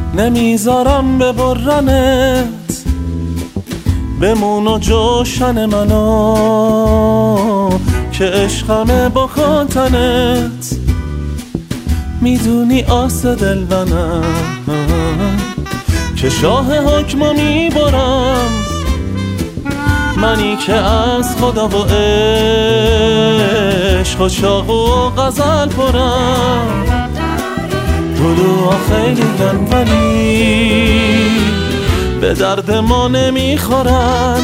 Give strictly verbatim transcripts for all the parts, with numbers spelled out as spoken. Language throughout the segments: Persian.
نمیذارم ببرنت، بمون و جوشن منو که عشقمه با تنت. میدونی آس دل منم که شاه حکمو میبرم، منی که از خدا و عشق و چاقو و غزل پرم. طلوعا خیلی گن ولی به درد ما نمیخورن،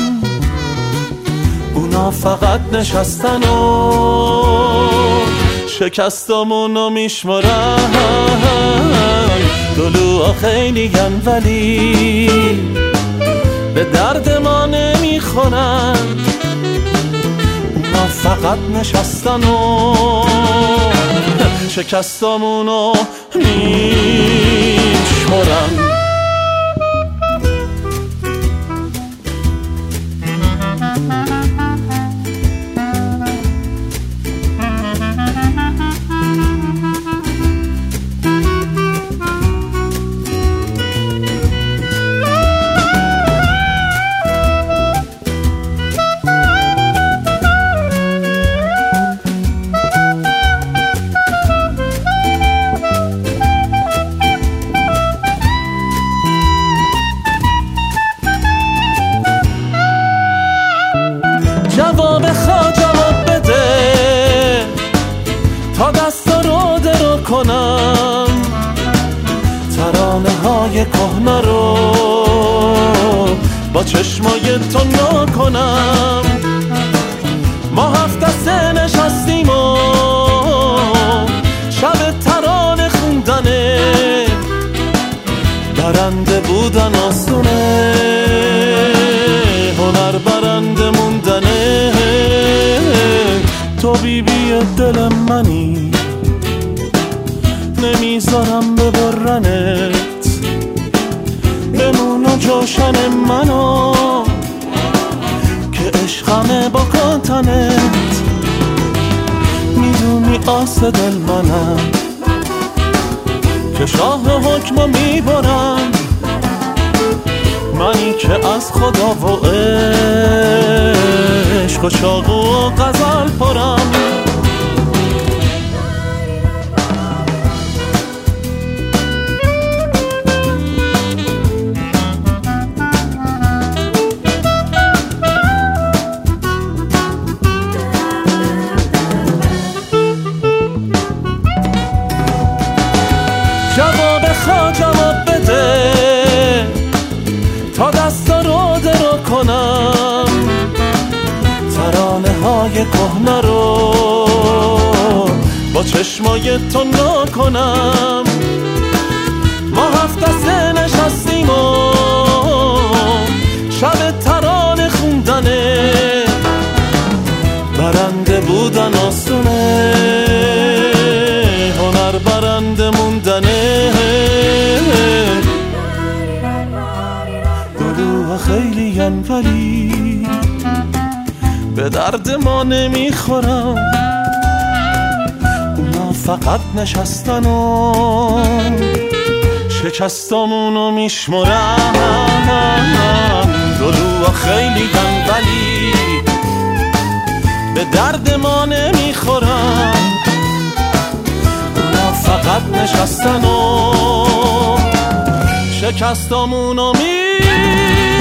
اونا فقط نشستن و شکستامونو میشمرن. طلوعا خیلی گن ولی به درد ما نمیخورن، اونا فقط نشستن و شکستامونو میشمرن. جواب خواه جواب بده تا دستا رو درو کنم، ترانه های کهنه رو با چشمای تو نو کنم. ما هفت دسته نشستیم و شب ترانه خوندنه، برنده بودن آسونه، هنر برنده موندنه. تو بی بی دل منی، نمیذارم ببرنت، بمون و جوشن منو که عشقمه با تنت. میدونی آس دل منم که شاه حکمو میبرم، منی که از خدا و عشق و چاقو و غزل پرم. جواب خواه جواب بده تا دستا رو درو کنم، ترانه های کهنه رو با چشمای تو نو کنم. ما هفت دسته نشستیم و شب ترانه خوندنه، برنده بودن آسونه، هنر برنده موندنه. دلوها خیلی ین ولی به درد ما نمیخورم، اونا فقط نشستن و شکستامونو میشمرن. دلوها خیلی ین ولی به درد ما نمیخورن، اونا فقط نشستن و شکستامونو می